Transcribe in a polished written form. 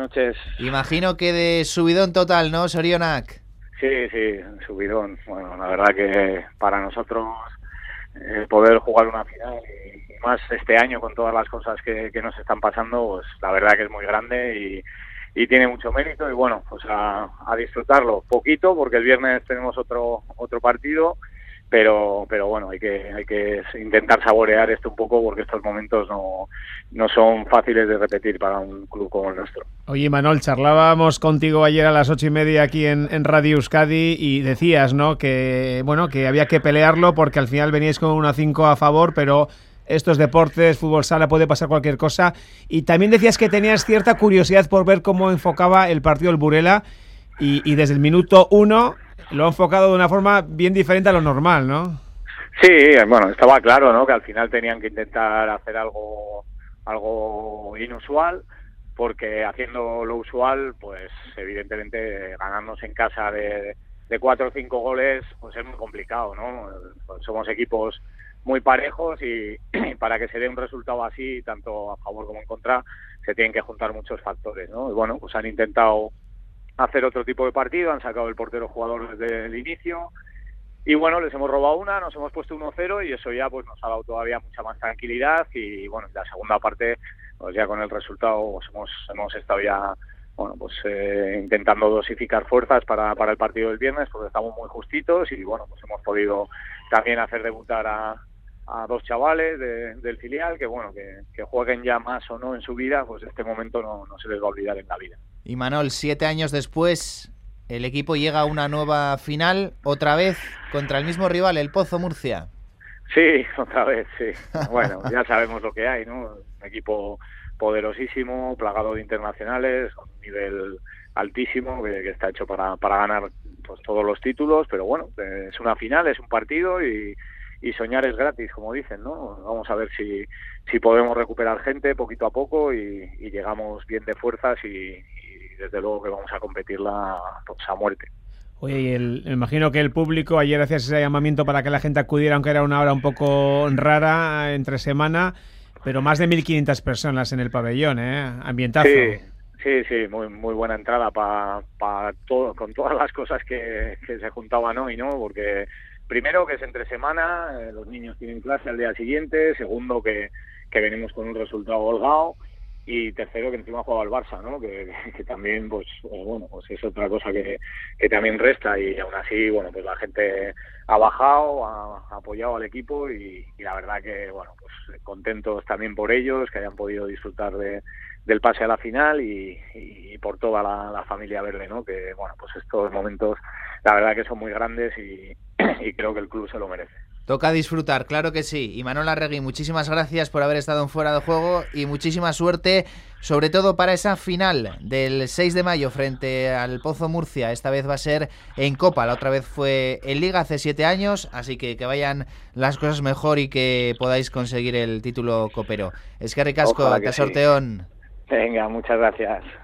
noches. Imagino que de subidón total, ¿no, Sorionak? Sí, subidón. Bueno, la verdad que para nosotros poder jugar una final y más este año con todas las cosas que nos están pasando, pues la verdad que es muy grande y tiene mucho mérito y bueno, pues a disfrutarlo poquito porque el viernes tenemos otro partido, pero bueno, hay que intentar saborear esto un poco porque estos momentos no son fáciles de repetir para un club como el nuestro. Oye, Imanol, charlábamos contigo ayer a las 8:30 aquí en Radio Euskadi y decías, ¿no?, que había que pelearlo porque al final veníais con 1-5 a favor, pero estos deportes, fútbol sala, puede pasar cualquier cosa. Y también decías que tenías cierta curiosidad por ver cómo enfocaba el partido el Burela y desde el minuto 1 lo ha enfocado de una forma bien diferente a lo normal, ¿no? Sí, bueno, estaba claro, ¿no?, que al final tenían que intentar hacer algo inusual, porque haciendo lo usual, pues evidentemente ganarnos en casa de 4 o 5 goles, pues es muy complicado, ¿no? Pues somos equipos muy parejos y para que se dé un resultado así, tanto a favor como en contra, se tienen que juntar muchos factores, ¿no? Y bueno, pues han intentado hacer otro tipo de partido, han sacado el portero jugador desde el inicio y bueno, les hemos robado una, nos hemos puesto 1-0 y eso ya pues nos ha dado todavía mucha más tranquilidad y bueno, en la segunda parte pues ya con el resultado pues hemos estado ya intentando dosificar fuerzas para el partido del viernes porque estamos muy justitos y bueno, pues hemos podido también hacer debutar a 2 chavales del filial que bueno, que jueguen ya más o no en su vida, pues este momento no se les va a olvidar en la vida. Imanol, 7 años después, el equipo llega a una nueva final, otra vez contra el mismo rival, el Pozo Murcia. Sí, otra vez, sí. Bueno, ya sabemos lo que hay, ¿no? Un equipo poderosísimo, plagado de internacionales, con un nivel altísimo, que está hecho para ganar pues todos los títulos, pero bueno, es una final, es un partido y soñar es gratis, como dicen, ¿no? Vamos a ver si podemos recuperar gente poquito a poco y llegamos bien de fuerzas y desde luego que vamos a competirla pues, a muerte. Oye, me imagino que el público, ayer hacías ese llamamiento para que la gente acudiera, aunque era una hora un poco rara entre semana, pero más de 1.500 personas en el pabellón, ¿eh? Ambientazo. Sí, muy buena entrada para todo, con todas las cosas que se juntaban hoy, ¿no? Porque primero que es entre semana, los niños tienen clase al día siguiente, segundo que venimos con un resultado holgado y tercero que encima juega el Barça, ¿no? Que también pues es otra cosa que también resta y aún así bueno, pues la gente ha bajado, ha apoyado al equipo y la verdad que bueno, pues contentos también por ellos que hayan podido disfrutar del pase a la final y por toda la familia verde, ¿no? Que bueno, pues estos momentos la verdad que son muy grandes y creo que el club se lo merece. Toca disfrutar, claro que sí. Imanol Arregui, muchísimas gracias por haber estado en Fuera de Juego y muchísima suerte, sobre todo para esa final del 6 de mayo frente al Pozo Murcia. Esta vez va a ser en Copa, la otra vez fue en Liga hace 7 años, así que vayan las cosas mejor y que podáis conseguir el título copero. Eskerrik asko, eta sorteon. Venga, muchas gracias.